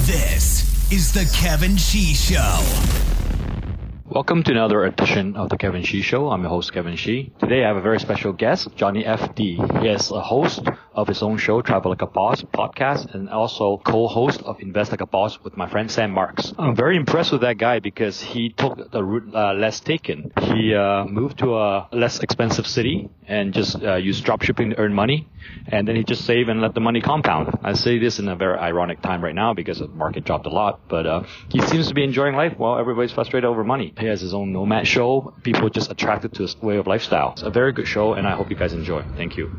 This is the Kevin Shee Show. Welcome to another edition of the Kevin Shee Show. I'm your host, Kevin Shee. Today I have a very special guest, Johnny FD. He is a host of his own show, Travel Like a Boss podcast, and also co-host of Invest Like a Boss with my friend Sam Marks. I'm very impressed with that guy because he took the route less taken. He moved to a less expensive city and just used dropshipping to earn money. And then he just saved and let the money compound. I say this in a very ironic time right now because the market dropped a lot. But he seems to be enjoying life while everybody's frustrated over money. He has his own Nomad show. People are just attracted to his way of lifestyle. It's a very good show, and I hope you guys enjoy. Thank you.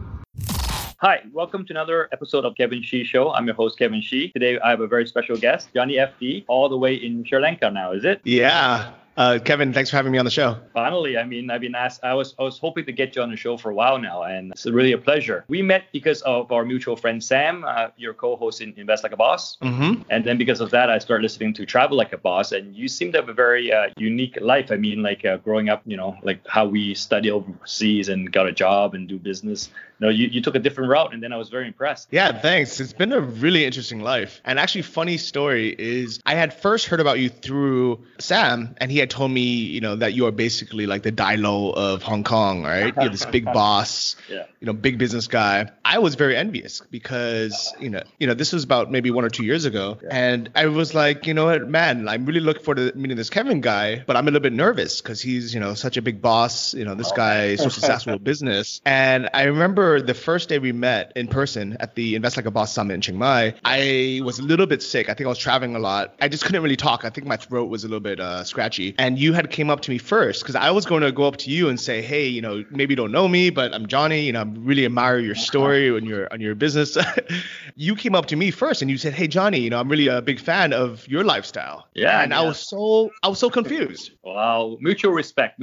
Hi, welcome to another episode of Kevin Shee Show. I'm your host, Kevin Shee. Today I have a very special guest, Johnny FD, all the way in Sri Lanka now, is it? Yeah. Kevin, thanks for having me on the show. Finally, I've been asked. I was hoping to get you on the show for a while now, and it's really a pleasure. We met because of our mutual friend Sam, your co-host in Invest Like a Boss, and then because of that, I started listening to Travel Like a Boss, and you seem to have a very unique life. Growing up, like how we study overseas and got a job and do business. You took a different route, and then I was very impressed. Yeah, thanks. It's been a really interesting life. And actually, funny story is I had first heard about you through Sam, and he had told me, that you are basically like the Dilo of Hong Kong, right? You're this big boss, big business guy. I was very envious because, this was about maybe 1 or 2 years ago. Yeah. And I was like, you know what, man, I'm really looking forward to meeting this Kevin guy, but I'm a little bit nervous because he's, such a big boss. This guy is so successful with business. And I remember the first day we met in person at the Invest Like a Boss Summit in Chiang Mai, I was a little bit sick. I think I was traveling a lot. I just couldn't really talk. I think my throat was a little bit scratchy. And you had came up to me first because I was going to go up to you and say, hey, maybe you don't know me, but I'm Johnny. I really admire your story on your business. You came up to me first and you said, hey, Johnny, I'm really a big fan of your lifestyle. Yeah. And I was so confused. Wow. Mutual respect.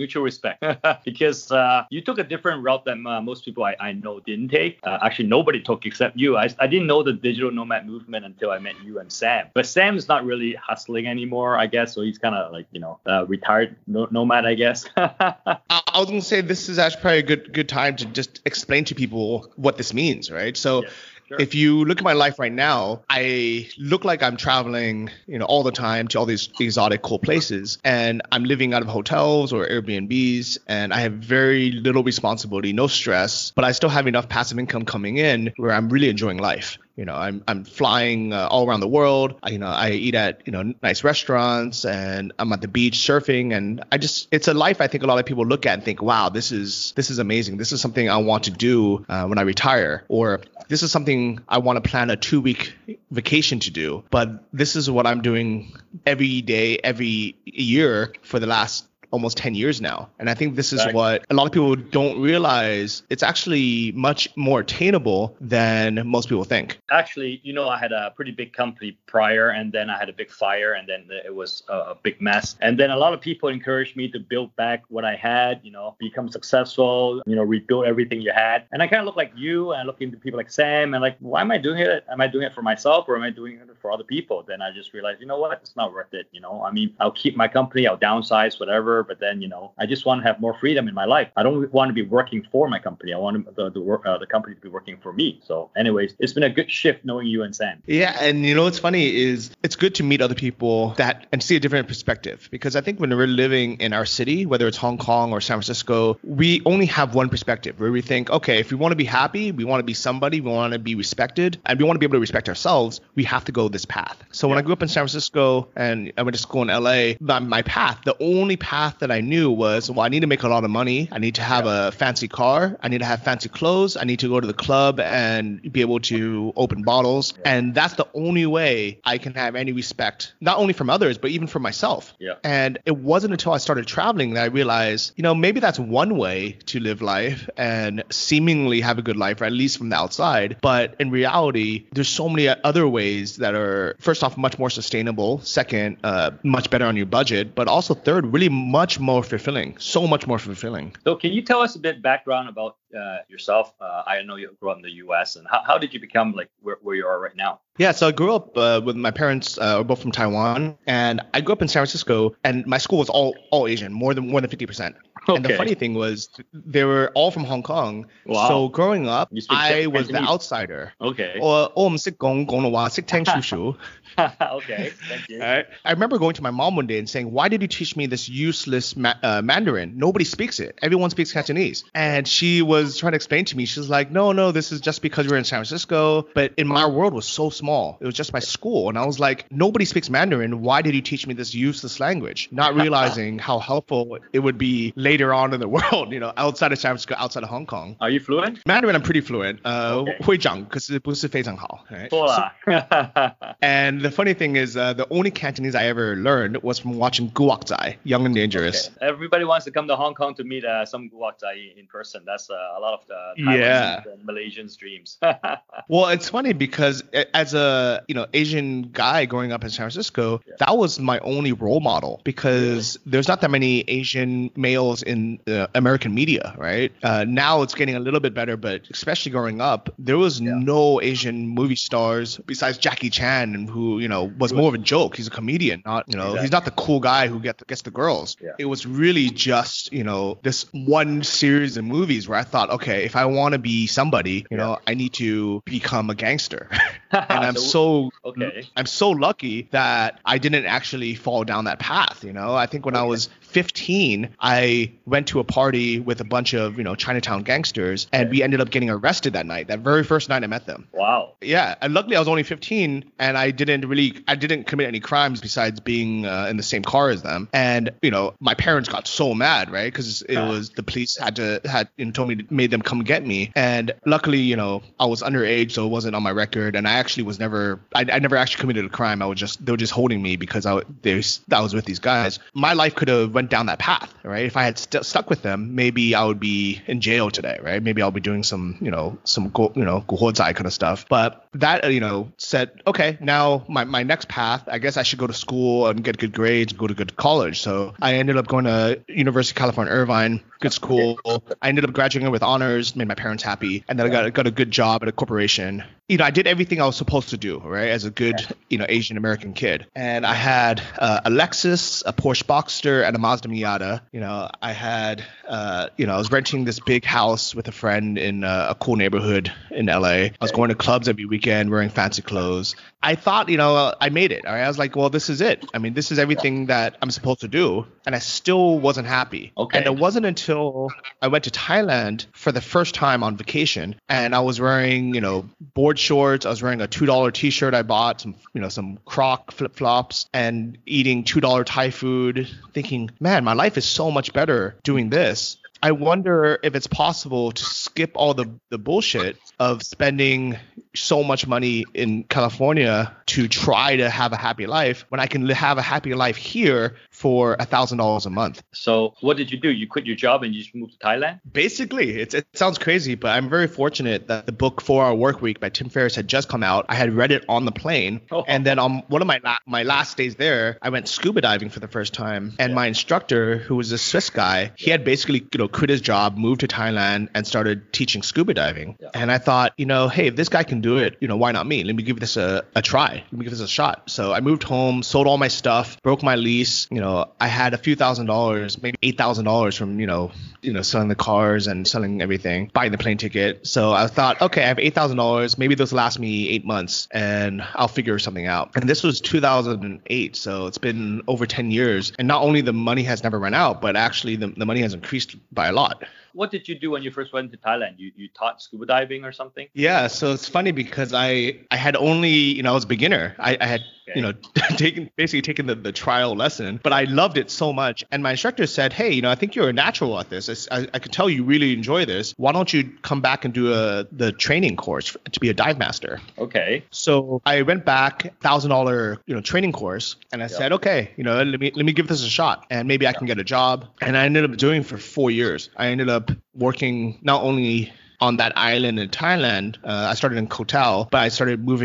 Because you took a different route than most people I know didn't take. Actually, nobody took except you. I didn't know the digital nomad movement until I met you and Sam. But Sam is not really hustling anymore, I guess. So he's kind of like, retired nomad, I guess. I was going to say this is actually probably a good time to just explain to people what this means, right? So Sure. If you look at my life right now, I look like I'm traveling, all the time to all these exotic, cool places. And I'm living out of hotels or Airbnbs. And I have very little responsibility, no stress. But I still have enough passive income coming in where I'm really enjoying life. I'm flying all around the world. I eat at, nice restaurants and I'm at the beach surfing. And it's a life I think a lot of people look at and think, wow, this is amazing. This is something I want to do when I retire, or this is something I want to plan a 2-week vacation to do. But this is what I'm doing every day, every year for the last almost 10 years now. And I think this is what a lot of people don't realize. It's actually much more attainable than most people think. Actually, I had a pretty big company prior, and then I had a big fire, and then it was a big mess. And then a lot of people encouraged me to build back what I had, become successful, rebuild everything you had. And I kind of look like you, and I look into people like Sam, and like, why am I doing it? Am I doing it for myself, or am I doing it for other people? Then I just realized, it's not worth it. I'll keep my company, I'll downsize, whatever. But then, I just want to have more freedom in my life. I don't want to be working for my company. I want the company to be working for me. So anyways, it's been a good shift knowing you and Sam. Yeah. And what's funny is it's good to meet other people and see a different perspective, because I think when we're living in our city, whether it's Hong Kong or San Francisco, we only have one perspective where we think, okay, if we want to be happy, we want to be somebody, we want to be respected, and we want to be able to respect ourselves, we have to go this path. So when I grew up in San Francisco and I went to school in LA, my path, the only path that I knew was, I need to make a lot of money. I need to have a fancy car. I need to have fancy clothes. I need to go to the club and be able to open bottles. And that's the only way I can have any respect, not only from others, but even for myself. Yeah. And it wasn't until I started traveling that I realized, maybe that's one way to live life and seemingly have a good life, or at least from the outside. But in reality, there's so many other ways that are, first off, much more sustainable. Second, much better on your budget. But also third, really much more fulfilling, so much more fulfilling. So can you tell us a bit background about yourself? I know you grew up in the U.S. and how did you become like where you are right now? Yeah, so I grew up with my parents are both from Taiwan, and I grew up in San Francisco, and my school was all Asian, more than 50%. And the funny thing was, they were all from Hong Kong. Wow. So growing up, You speak I was the Cantonese. outsider. Okay. 我唔識講廣東話，識聽少少。 Okay, thank you. I remember going to my mom one day and saying, why did you teach me this useless Mandarin? Nobody speaks it. Everyone speaks Cantonese. And she was trying to explain to me. She was like, no, this is just because we're in San Francisco. But in my world was so small. It was just my school. And I was like, nobody speaks Mandarin. Why did you teach me this useless language? Not realizing how helpful it would be later on in the world, outside of San Francisco, outside of Hong Kong. Are you fluent? Mandarin, I'm pretty fluent. Okay. 会讲，可是不是非常好. Right? 错啦。 And the funny thing is, the only Cantonese I ever learned was from watching Guok Zai, Young and Dangerous. Okay. Everybody wants to come to Hong Kong to meet some Guok Zai in person. That's a lot of the Taiwanese and Malaysians' dreams. Well, it's funny because as a Asian guy growing up in San Francisco, that was my only role model because there's not that many Asian males in American media, right? Now it's getting a little bit better, but especially growing up, there was no Asian movie stars besides Jackie Chan, who was more of a joke. He's a comedian, not he's not the cool guy who gets the girls. Yeah. It was really just this one series of movies where I thought, okay, if I want to be somebody, I need to become a gangster. And I'm so lucky that I didn't actually fall down that path. I think when I was 15, I went to a party with a bunch of Chinatown gangsters, and we ended up getting arrested that night. That very first night I met them. Wow. Yeah, and luckily I was only 15, and I didn't commit any crimes besides being in the same car as them. And my parents got so mad, right? Because it was the police had made them come get me. And luckily, I was underage, so it wasn't on my record. And I actually was never actually committed a crime. They were just holding me because I was with these guys. My life could have went down that path, right? If I had stuck with them, maybe I would be in jail today, right? Maybe I'll be doing some guhozai kind of stuff. But that, said, okay, now my next path, I guess I should go to school and get good grades, go to good college. So I ended up going to University of California, Irvine, good school. I ended up graduating with honors, made my parents happy, and then I got a good job at a corporation. I did everything I was supposed to do, right, as a good, Asian American kid. And I had a Lexus, a Porsche Boxster, and a Mazda Miata. I had, I was renting this big house with a friend in a cool neighborhood in LA. I was going to clubs every weekend, wearing fancy clothes. I thought, I made it. All right? I was like, well, this is it. I mean, this is everything that I'm supposed to do. And I still wasn't happy. Okay. And it wasn't until I went to Thailand for the first time on vacation, and I was wearing, board shorts. I was wearing a $2 t-shirt I bought, some Croc flip-flops, and eating $2 Thai food, thinking, man, my life is so much better doing this. I wonder if it's possible to skip all the bullshit of spending so much money in California to try to have a happy life when I can have a happy life here for $1,000 a month. So what did you do? You quit your job and you just moved to Thailand? Basically, it sounds crazy, but I'm very fortunate that the book 4 Hour Workweek by Tim Ferriss had just come out. I had read it on the plane. Oh. And then on one of my last days there, I went scuba diving for the first time. And my instructor, who was a Swiss guy, he had basically, quit his job, moved to Thailand, and started teaching scuba diving. Yeah. And I thought, hey, if this guy can do it, why not me? Let me give this a try. Let me give this a shot. So I moved home, sold all my stuff, broke my lease. I had a few $1,000s, maybe $8,000 from, selling the cars and selling everything, buying the plane ticket. So I thought, okay, I have $8,000. Maybe this will last me 8 months and I'll figure something out. And this was 2008. So it's been over 10 years. And not only the money has never run out, but actually the money has increased by a lot. What did you do when you first went to Thailand? You taught scuba diving or something? Yeah, so it's funny because I had only, I was a beginner. I had, taken the trial lesson, but I loved it so much. And my instructor said, hey, I think you're a natural at this. I could tell you really enjoy this. Why don't you come back and do the training course to be a dive master? Okay. So I went back, $1,000, training course, and I said, okay, let me give this a shot, and maybe I can get a job. And I ended up doing it for 4 years. I ended up working not only on that island in Thailand. I started in Koh Tao, but I started moving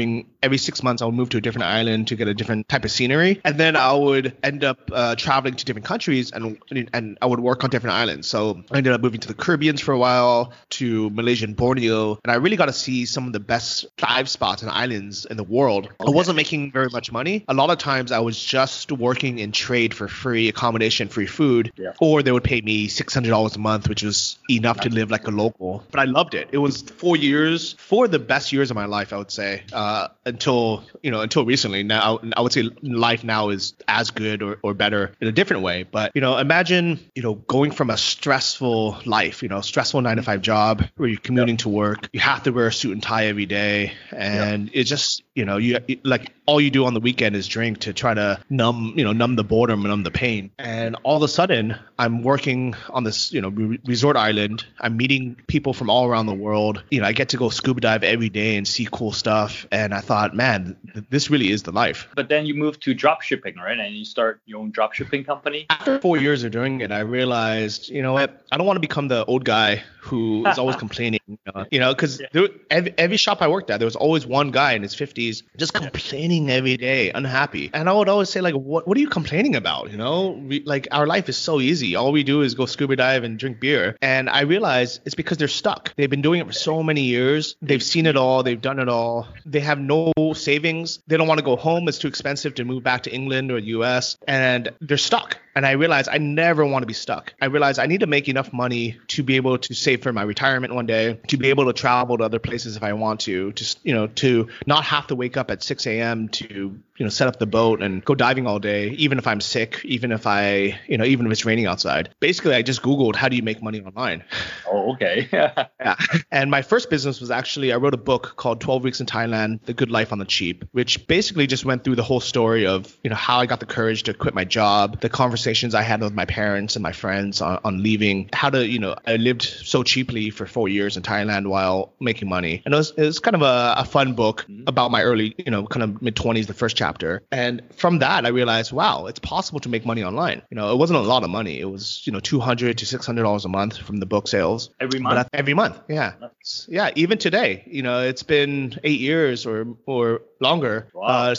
every 6 months I would move to a different island to get a different type of scenery. And then I would end up traveling to different countries and I would work on different islands. So I ended up moving to the Caribbean for a while, to Malaysia and Borneo. And I really got to see some of the best dive spots and islands in the world. I wasn't making very much money. A lot of times I was just working in trade for free accommodation, free food, or they would pay me $600 a month, which was enough to live like a local. But I loved it. It was 4 years, 4 of the best years of my life, I would say, until recently. Now, I would say life now is as good or better in a different way. But, imagine, going from a stressful life, stressful 9-to-5 job where you're commuting to work, you have to wear a suit and tie every day. And it just, you like all you do on the weekend is drink to try to numb the boredom and numb the pain. And all of a sudden I'm working on this, resort island. I'm meeting people from all around the world. I get to go scuba dive every day and see cool stuff. And I thought, man, this really is the life. But then you moved to drop shipping, right? And you start your own drop shipping company. After 4 years of doing it, I realized, you know what? I don't want to become the old guy who is always complaining, because every shop I worked at, there was always one guy in his 50s just complaining every day, unhappy. And I would always say, like, what are you complaining about? Like, our life is so easy. All we do is go scuba dive and drink beer. And I realized it's because they're stuck. They've been doing it for so many years. They've seen it all. They've done it all. They have no savings. They don't want to go home. It's too expensive to move back to England or US. And they're stuck. And I realized I never want to be stuck. I realized I need to make enough money to be able to save for my retirement one day, to be able to travel to other places if I want to to not have to wake up at 6 a.m. to, set up the boat and go diving all day, even if I'm sick, even if even if it's raining outside. Basically, I just Googled, how do you make money online? Oh, okay. Yeah. And my first business was actually, I wrote a book called 12 Weeks in Thailand, The Good Life on the Cheap, which basically just went through the whole story of, how I got the courage to quit my job, the conversations I had with my parents and my friends on leaving, how to, I lived so cheaply for 4 years in Thailand while making money. And it was kind of a fun book about my early, kind of mid-20s, the first chapter. And from that, I realized, wow, it's possible to make money online. It wasn't a lot of money. It was, $200 to $600 a month from the book sales. Every month? Every month, yeah. Yeah, even today, it's been 8 years or longer, wow.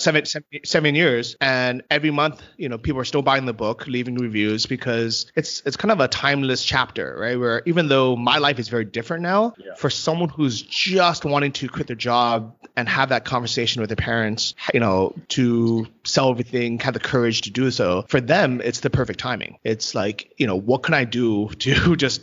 7 years. And every month, people are still buying the book, leaving reviews, because it's kind of a timeless chapter, right? Where even though my life is very different now, for someone who's just wanting to quit their job and have that conversation with their parents, to sell everything, have the courage to do so, for them, it's the perfect timing. It's like, what can I do to just,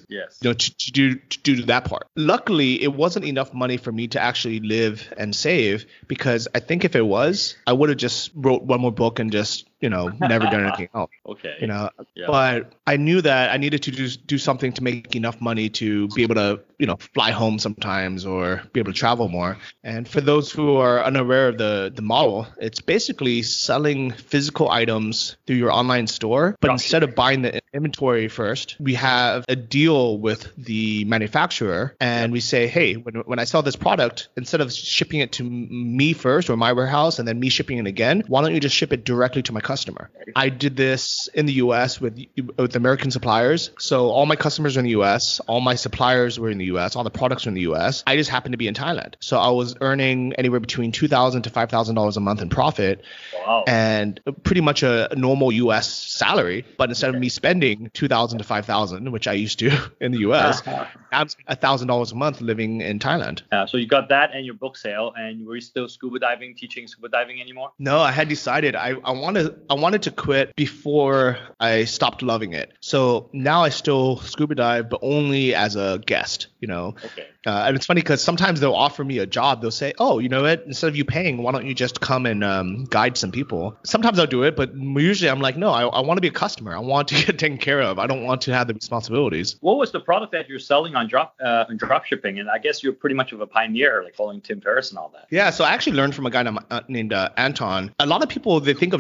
to do that part? Luckily, it wasn't enough money for me to actually live and save, because I think if it was, I would have just wrote one more book and just, never done anything else. Okay. But I knew that I needed to do something to make enough money to be able to, fly home sometimes or be able to travel more. And for those who are unaware of the model, it's basically selling physical items through your online store. But instead of buying the inventory first, we have a deal with the manufacturer, and we say, hey, when I sell this product, instead of shipping it to me first or my warehouse and then me shipping it again, why don't you just ship it directly to my customer? I did this in the US with American suppliers. So all my customers are in the US, all my suppliers were in the US, all the products were in the US. I just happened to be in Thailand. So I was earning anywhere between $2,000 to $5,000 a month in profit. Wow. And pretty much a normal US salary. But instead of me spending $2,000 to $5,000, which I used to in the US, I'm $1,000 a month living in Thailand. So you got that and your book sale, and were you still teaching scuba diving anymore? No, I had decided I wanted to quit before I stopped loving it. So now I still scuba dive, but only as a guest, Okay. And it's funny because sometimes they'll offer me a job. They'll say, oh, you know what? Instead of you paying, why don't you just come and guide some people? Sometimes I'll do it, but usually I'm like, no, I want to be a customer. I want to get taken care of. I don't want to have the responsibilities. What was the product that you're selling on drop shipping? And I guess you're pretty much of a pioneer, like following Tim Ferriss and all that. Yeah, so I actually learned from a guy named Anton. A lot of people, they think of drop shipping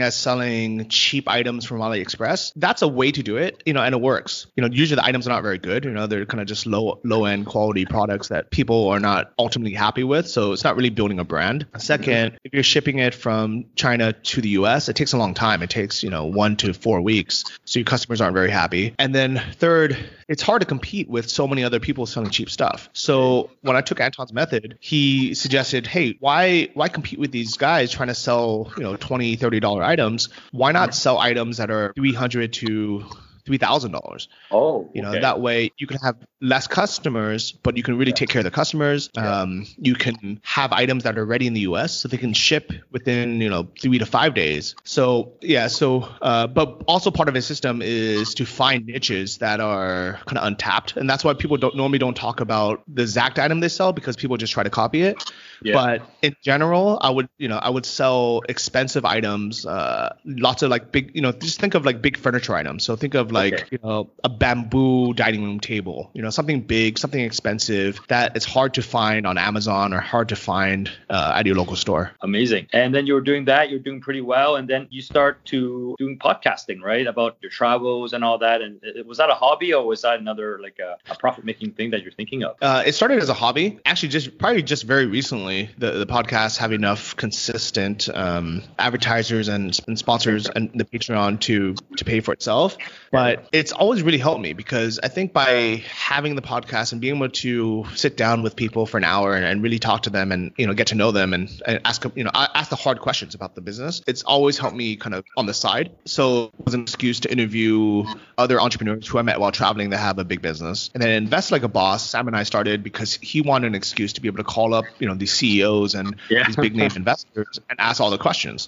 looking at selling cheap items from AliExpress, that's a way to do it, and it works. Usually the items are not very good. They're kind of just low end quality products that people are not ultimately happy with. So it's not really building a brand. Second, if you're shipping it from China to the US, it takes a long time. It takes, 1 to 4 weeks. So your customers aren't very happy. And then third, it's hard to compete with so many other people selling cheap stuff. So when I took Anton's method, he suggested, hey, why compete with these guys trying to sell, $20, $30 items? Why not sell items that are $300 to $3,000? Oh, okay. That way you can have less customers, but you can really take care of the customers. You can have items that are ready in the US so they can ship within, 3 to 5 days. So, but also part of his system is to find niches that are kind of untapped. And that's why people normally don't talk about the exact item they sell, because people just try to copy it. Yeah. But in general, I would sell expensive items, lots of like big, just think of like big furniture items. So think of like, a bamboo dining room table, something big, something expensive that it's hard to find on Amazon or hard to find at your local store. Amazing. And then you're doing pretty well. And then you start to doing podcasting, right? About your travels and all that. And was that a hobby, or was that another like a profit making thing that you're thinking of? It started as a hobby. Actually, just very recently, the podcast have enough consistent advertisers and sponsors and the Patreon to pay for itself. But it's always really helped me, because I think by having the podcast and being able to sit down with people for an hour and really talk to them and get to know them and ask the hard questions about the business, it's always helped me kind of on the side. So it was an excuse to interview other entrepreneurs who I met while traveling that have a big business. And then Invest Like a Boss, Sam and I started because he wanted an excuse to be able to call up these CEOs and these big name investors and ask all the questions.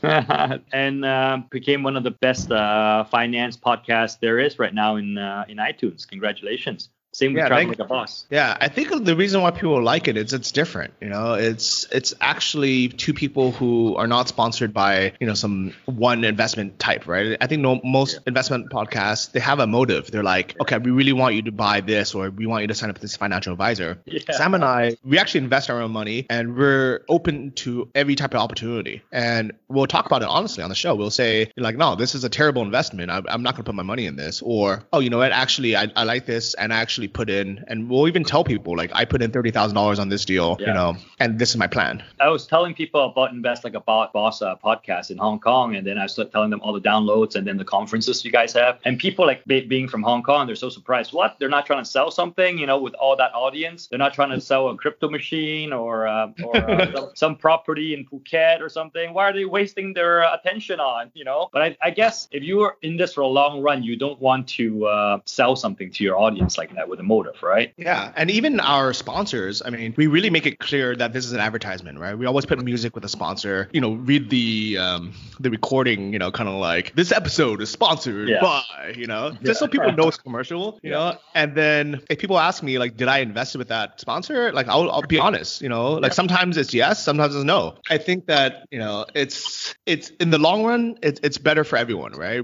And became one of the best finance podcasts there is right now in iTunes. Congratulations. Same with Traveling Like a Boss. Yeah, I think the reason why people like it is it's different. It's actually two people who are not sponsored by some one investment type, right? I think most investment podcasts, they have a motive. They're like, okay, we really want you to buy this, or we want you to sign up with this financial advisor. Yeah. Sam and I, we actually invest our own money, and we're open to every type of opportunity. And we'll talk about it honestly on the show. We'll say like, no, this is a terrible investment. I'm not going to put my money in this. Or, oh, you know what? Actually, I like this, and I actually put in, and we'll even tell people like I put in $30,000 on this deal, and this is my plan. I was telling people about Invest Like a Boss podcast in Hong Kong, and then I started telling them all the downloads and then the conferences you guys have. And people like being from Hong Kong, they're so surprised. What? They're not trying to sell something, with all that audience. They're not trying to sell a crypto machine or some property in Phuket or something. Why are they wasting their attention on? But I guess if you are in this for a long run, you don't want to sell something to your audience like that with a motive, right? Yeah, and even our sponsors, I mean, we really make it clear that this is an advertisement, right? We always put music with a sponsor. Read the recording, kind of like this episode is sponsored by, just so people know it's commercial, And then if people ask me like, did I invest with that sponsor? Like, I'll be honest, like sometimes it's yes, sometimes it's no. I think that it's in the long run, it's better for everyone, right?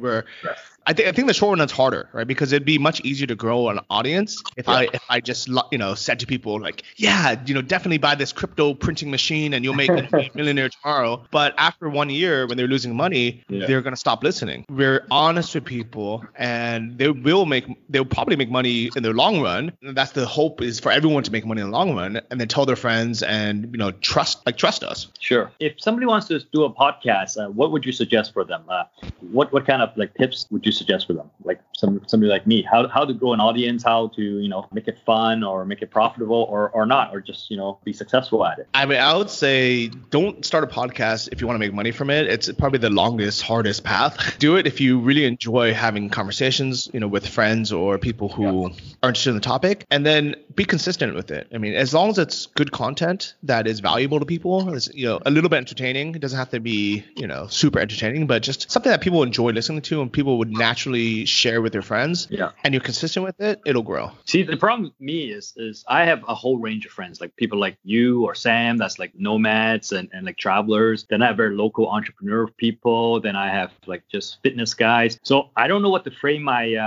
I think the short run is harder, right? Because it'd be much easier to grow an audience if I just said to people like, definitely buy this crypto printing machine and you'll make a millionaire tomorrow. But after 1 year, when they're losing money, they're gonna stop listening. We're honest with people, and they'll probably make money in the long run. And that's the hope, is for everyone to make money in the long run, and then tell their friends and trust us. Sure. If somebody wants to do a podcast, what would you suggest for them? What kind of like tips would you suggest for them, like somebody like me, how to grow an audience, how to make it fun or make it profitable or not, or just be successful at it? I mean, I would say don't start a podcast if you want to make money from it. It's probably the longest, hardest path. Do it if you really enjoy having conversations with friends or people who are interested in the topic, and then be consistent with it. I mean, as long as it's good content that is valuable to people, it's a little bit entertaining. It doesn't have to be super entertaining, but just something that people enjoy listening to and people would naturally share with their friends, and you're consistent with it, it'll grow. See, the problem with me is I have a whole range of friends, like people like you or Sam, that's like nomads and like travelers. Then I have very local entrepreneur people. Then I have like just fitness guys. So I don't know what to frame my I have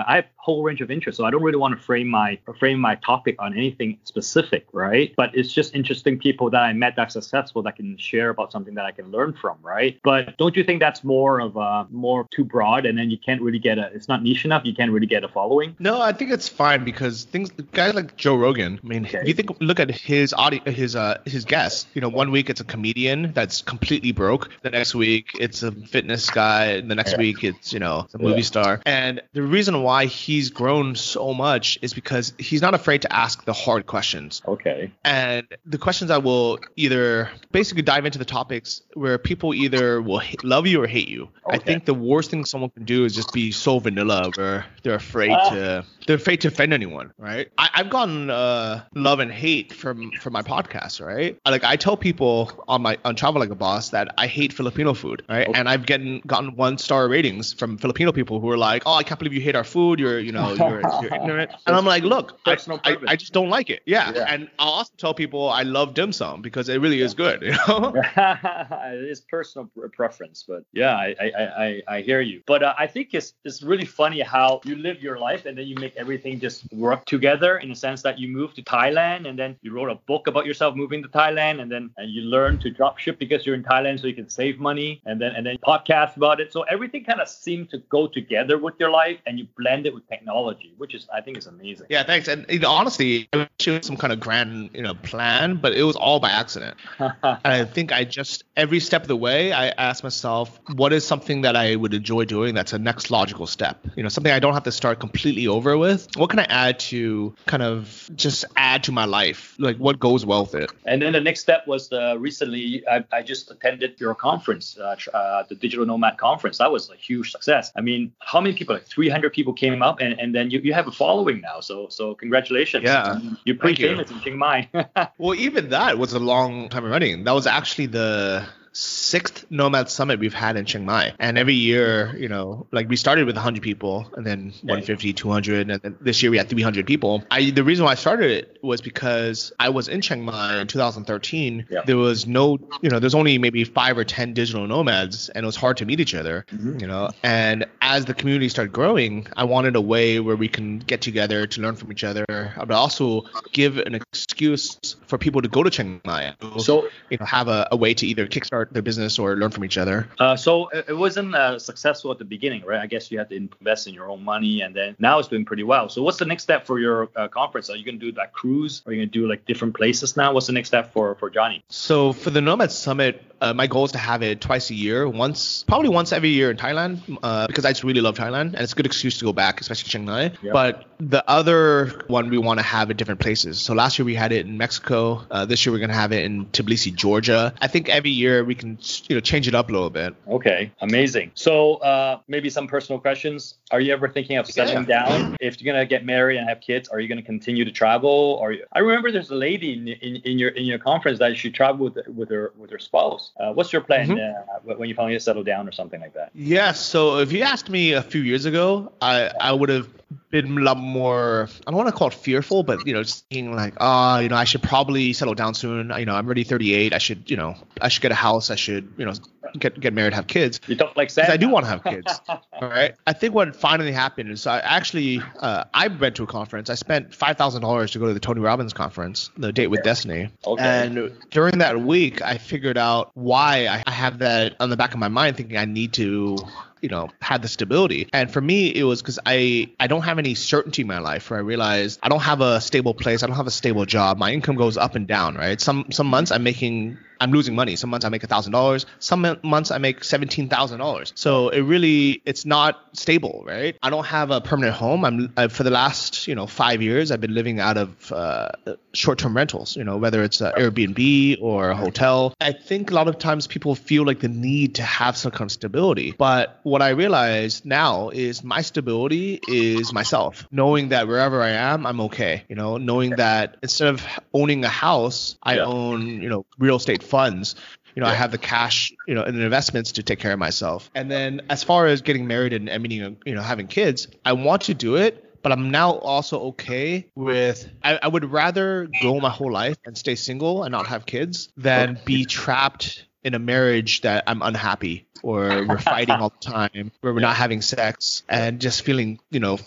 whole range of interests. So I don't really want to frame my topic on anything specific, right? But it's just interesting people that I met that are successful that can share about something that I can learn from, right? But don't you think that's more too broad, and then you can't really it's not niche enough, you can't really get a following? No, I think it's fine because guys like Joe Rogan, I mean, if you look at his guests, one week it's a comedian that's completely broke, the next week it's a fitness guy, the next week it's a movie star. And the reason why he's grown so much is because he's not afraid to ask the hard questions. Okay. And the questions I will either basically dive into the topics where people either will love you or hate you. Okay. I think the worst thing someone can do is just be so vanilla where they're afraid to offend anyone, right? I've gotten love and hate from my podcast, right? Like I tell people on Travel Like a Boss that I hate Filipino food, right? Okay. And I've gotten 1-star ratings from Filipino people who are like, oh, I can't believe you hate our food. You're ignorant. And I'm like, look, I just don't like it. Yeah. And I'll also tell people I love dim sum because it really is good. It is personal preference, but I hear you. But I think it's really funny how you live your life and then you make everything just work together in the sense that you moved to Thailand and then you wrote a book about yourself moving to Thailand and you learn to drop ship because you're in Thailand so you can save money and then podcast about it. So everything kind of seemed to go together with your life and you blend it with technology, which I think is amazing. Yeah, thanks. And honestly, I wish it was some kind of grand plan, but it was all by accident. And I think every step of the way, I asked myself, what is something that I would enjoy doing that's a next logical step? Something I don't have to start completely over with. What can I add to kind of just add to my life? Like what goes well with it? And then the next step was recently I just attended your conference, the Digital Nomad Conference. That was a huge success. I mean, how many people? Like 300 people came up and then you have a following now. So congratulations. Yeah. You're pretty famous in Chiang Mai. Well, even that was a long time running. That was actually the 6th Nomad Summit we've had in Chiang Mai. And every year, like we started with 100 people and then 150, 200. And then this year we had 300 people. The reason why I started it was because I was in Chiang Mai in 2013. Yeah. There was there's only maybe 5 or 10 digital nomads and it was hard to meet each other, and as the community started growing, I wanted a way where we can get together to learn from each other, but also give an excuse for people to go to Chiang Mai. So, have a way to either kickstart their business or learn from each other. So it wasn't successful at the beginning, right? I guess you had to invest in your own money, and then now it's doing pretty well. So what's the next step for your conference? Are you going to do that cruise? Are you going to do like different places now? What's the next step for Johnny? So for the Nomad Summit, my goal is to have it twice a year, probably once every year in Thailand, because I just really love Thailand, and it's a good excuse to go back, especially Chiang Mai. Yep. But the other one we want to have at different places. So last year we had it in Mexico. This year we're going to have it in Tbilisi, Georgia. I think every year we can change it up a little bit. Okay, amazing. So maybe some personal questions. Are you ever thinking of settling down? If you're going to get married and have kids, are you going to continue to travel? I remember there's a lady in your conference that she traveled with her spouse. What's your plan when you finally settle down or something like that? Yeah, so if you asked me a few years ago, I would have been a lot more, I don't want to call it fearful, but just thinking like, I should probably settle down soon. I'm already 38. I should get a house. I should, get married, have kids. You talk like Sam. I do want to have kids. All right. I think what finally happened is I went to a conference. I spent $5,000 to go to the Tony Robbins conference, the Date with Destiny. Okay. And during that week, I figured out why I have that on the back of my mind, thinking I need to had the stability. And for me, it was because I don't have any certainty in my life, where I realized I don't have a stable place. I don't have a stable job. My income goes up and down, right? Some months I'm losing money. Some months I make $1,000. Some months I make $17,000. So it's not stable, right? I don't have a permanent home. For the last 5 years, I've been living out of short-term rentals. Whether it's an Airbnb or a hotel. I think a lot of times people feel like the need to have some kind of stability. But what I realize now is my stability is myself. Knowing that wherever I am, I'm okay. Knowing that instead of owning a house, I own real estate funds. I have the cash, and investments to take care of myself. And then as far as getting married and meeting, having kids, I want to do it, but I'm now also okay with, I would rather go my whole life and stay single and not have kids than be trapped in a marriage that I'm unhappy, or we're fighting all the time, where we're not having sex, and just feeling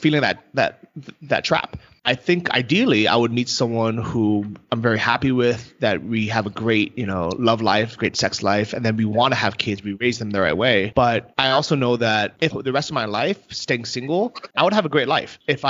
that trap. I think ideally I would meet someone who I'm very happy with, that we have a great, love life, great sex life, and then we want to have kids, we raise them the right way. But I also know that if the rest of my life staying single, I would have a great life. If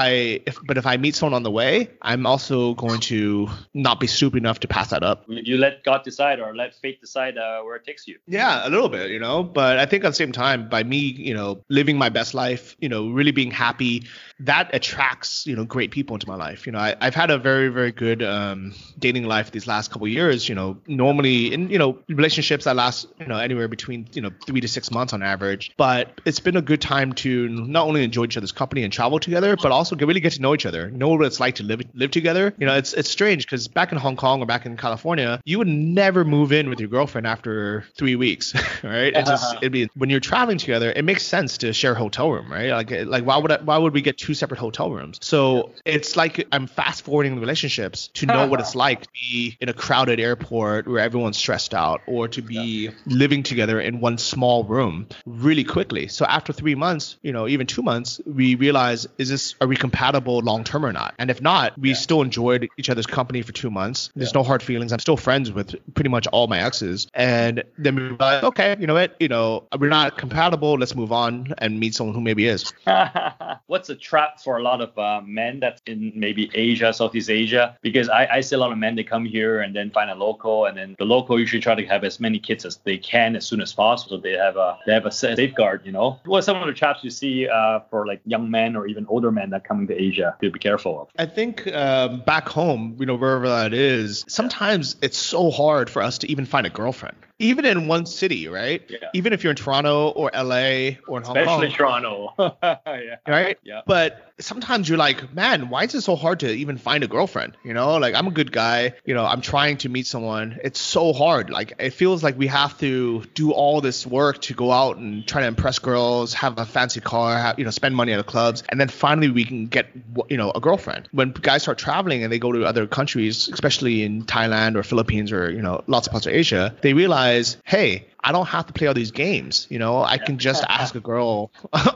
I meet someone on the way, I'm also going to not be stupid enough to pass that up. You let God decide, or let fate decide where it takes you. Yeah, a little bit, but I think at the same time, by me, living my best life, really being happy, that attracts, great people into my life. I've had a very, very good dating life these last couple of years. Normally in relationships that last anywhere between 3 to 6 months on average. But it's been a good time to not only enjoy each other's company and travel together, but also really get to know each other, know what it's like to live together. It's strange because back in Hong Kong or back in California, you would never move in with your girlfriend after 3 weeks, right? It'd be when you're traveling together, it makes sense to share a hotel room, right? Like why would we get 2 separate hotel rooms? So it's like I'm fast forwarding relationships to know what it's like to be in a crowded airport where everyone's stressed out, or to be living together in one small room really quickly. So after 3 months, even 2 months, we realize, are we compatible long term or not? And if not, we still enjoyed each other's company for 2 months. There's no hard feelings. I'm still friends with pretty much all my exes. And then we realize, okay, you know what? We're not compatible. Let's move on and meet someone who maybe is. What's a trap for a lot of men that's in maybe Asia, Southeast Asia? Because I see a lot of men, they come here and then find a local, and then the local usually try to have as many kids as they can as soon as possible. So they have a safeguard, What are some of the traps you see for like young men or even older men that coming to Asia to be careful of? I think back home, wherever that is, sometimes it's so hard for us to even find a girlfriend. Even in one city, right? Yeah. Even if you're in Toronto or LA or in Hong Kong. Especially Toronto. Yeah. Right? Yeah. But sometimes you're like, man, why is it so hard to even find a girlfriend? Like, I'm a good guy. I'm trying to meet someone. It's so hard. Like, it feels like we have to do all this work to go out and try to impress girls, have a fancy car, spend money at the clubs. And then finally we can get, a girlfriend. When guys start traveling and they go to other countries, especially in Thailand or Philippines or, lots of parts of Asia, they realize, hey, I don't have to play all these games. I can just ask a girl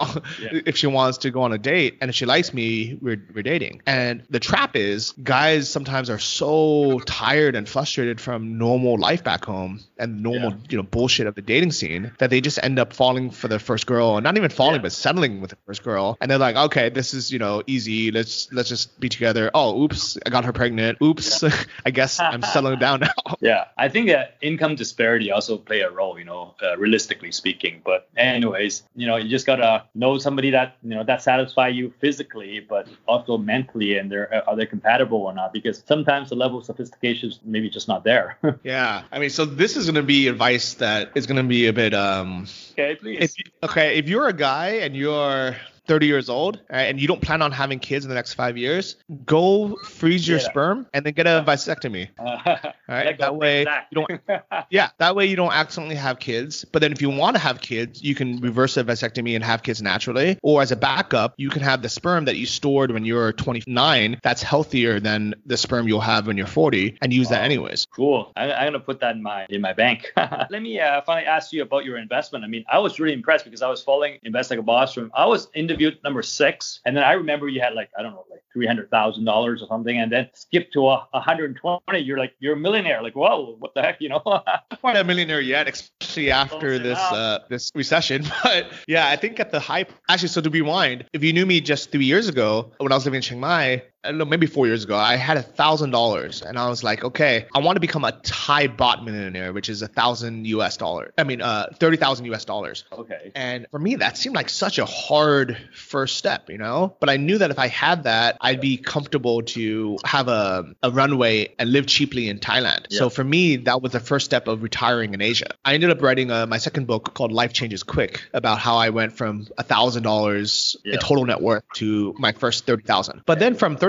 if she wants to go on a date, and if she likes me, we're dating. And the trap is guys sometimes are so tired and frustrated from normal life back home and normal bullshit of the dating scene that they just end up falling for the first girl, and not even falling but settling with the first girl. And they're like, okay, this is easy. Let's just be together. Oh, oops, I got her pregnant. Oops, I guess I'm settling down now. Yeah, I think that income disparity also play a role, realistically speaking. But anyways, you just gotta know somebody that that satisfy you physically, but also mentally, and are they compatible or not? Because sometimes the level of sophistication is maybe just not there. Yeah, I mean, so this is gonna be advice that is gonna be a bit Okay, please. If you're a guy and you're 30 years old, right, and you don't plan on having kids in the next 5 years, go freeze your sperm and then get a vasectomy. Right? That way you don't. That way you don't accidentally have kids. But then if you want to have kids, you can reverse a vasectomy and have kids naturally. Or as a backup, you can have the sperm that you stored when you're 29. That's healthier than the sperm you'll have when you're 40, and use that anyways. Cool. I'm gonna put that in my bank. Let me finally ask you about your investment. I mean, I was really impressed because I was following Invest Like a Boss from. I was interviewed number 6, and then I remember you had like $300,000 or something, and then skip to 120. You're a millionaire. Like, whoa, what the heck, Not quite a millionaire yet, especially after this recession. But yeah, I think at the hype. Actually, so to rewind, if you knew me just 3 years ago when I was living in Chiang Mai, I don't know, maybe 4 years ago, I had $1,000, and I was like, okay, I want to become a Thai baht millionaire, which is $1,000 US. I mean, $30,000 US. Okay. And for me, that seemed like such a hard first step, But I knew that if I had that, I'd be comfortable to have a runway and live cheaply in Thailand. Yeah. So for me, that was the first step of retiring in Asia. I ended up writing my second book called Life Changes Quick, about how I went from $1,000 in total net worth to my first $30,000. But then from $30,000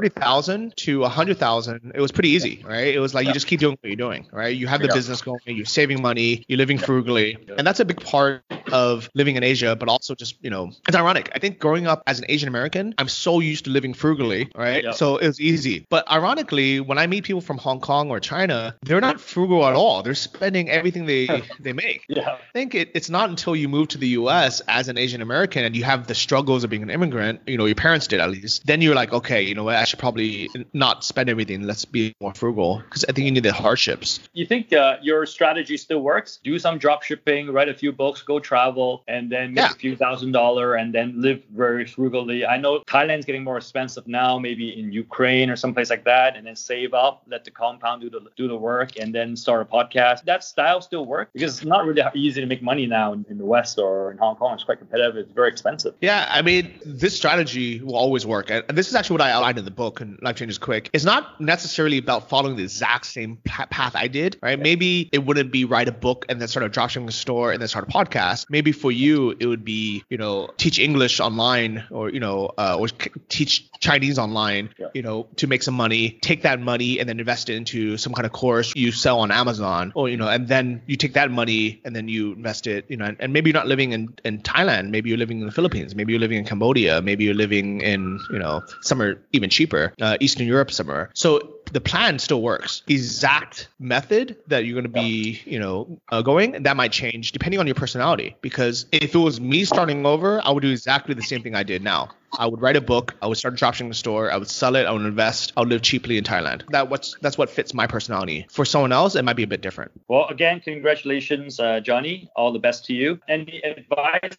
30,000 to 100,000, it was pretty easy, right? It was like you just keep doing what you're doing, right? You have the business going, you're saving money, you're living frugally, and that's a big part of living in Asia. But also just, it's ironic. I think growing up as an Asian American, I'm so used to living frugally, right? So it was easy. But ironically, when I meet people from Hong Kong or China, they're not frugal at all. They're spending everything they make. I think it's not until you move to the US as an Asian American and you have the struggles of being an immigrant, your parents did at least, then you're like, okay, you know what, I should probably not spend everything. Let's be more frugal, because I think you need the hardships. You think your strategy still works? Do some drop shipping, write a few books, go travel, and then make a few $1,000 and then live very frugally. I know Thailand's getting more expensive now, maybe in Ukraine or someplace like that, and then save up, let the compound do the work, and then start a podcast. That style still works, because it's not really easy to make money now in the West or in Hong Kong. It's quite competitive. It's very expensive. Yeah, I mean, this strategy will always work. And this is actually what I outlined in the book, and Life Changes Quick. It's not necessarily about following the exact same path I did, right? Maybe it wouldn't be write a book and then start a dropshipping store and then start a podcast. Maybe for you, it would be, teach English online, or, or teach Chinese online, to make some money, take that money and then invest it into some kind of course you sell on Amazon, or, and then you take that money and then you invest it, and maybe you're not living in Thailand. Maybe you're living in the Philippines. Maybe you're living in Cambodia. Maybe you're living in, somewhere even cheaper, Eastern Europe somewhere. So the plan still works. Exact method that you're going to be, going, that might change depending on your personality. Because if it was me starting over, I would do exactly the same thing I did now. I would write a book. I would start a dropshipping store. I would sell it. I would invest. I would live cheaply in Thailand. That's what fits my personality. For someone else, it might be a bit different. Well, again, congratulations, Johnny. All the best to you. Any advice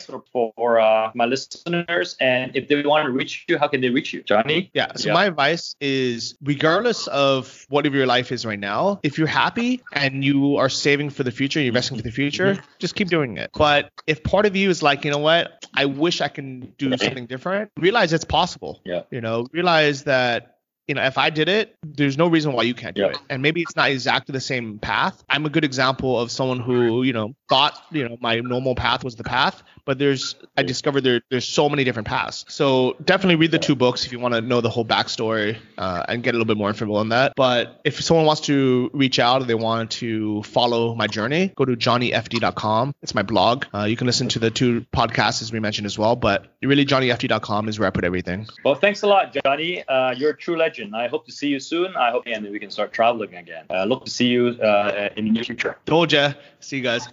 for my listeners? And if they want to reach you, how can they reach you, Johnny? Yeah. So my advice is, regardless of whatever your life is right now, if you're happy and you are saving for the future, you're investing for the future, just keep doing it. But if part of you is like, you know what, I wish I can do something different, realize it's possible. Realize that, if I did it, there's no reason why you can't do it. And maybe it's not exactly the same path. I'm a good example of someone who, thought, my normal path was the path, but I discovered there's so many different paths. So definitely read the two books if you want to know the whole backstory and get a little bit more info on that. But if someone wants to reach out or they want to follow my journey, go to johnnyfd.com. It's my blog. You can listen to the two podcasts as we mentioned as well, but really johnnyfd.com is where I put everything. Well, thanks a lot, Johnny. You're a true legend. I hope to see you soon. I hope and we can start traveling again. Look to see you in the near future. Told ya. See you guys.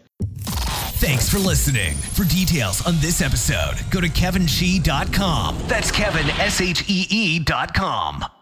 Thanks for listening. For details on this episode, go to kevinshee.com. That's Kevin, SHEE.com.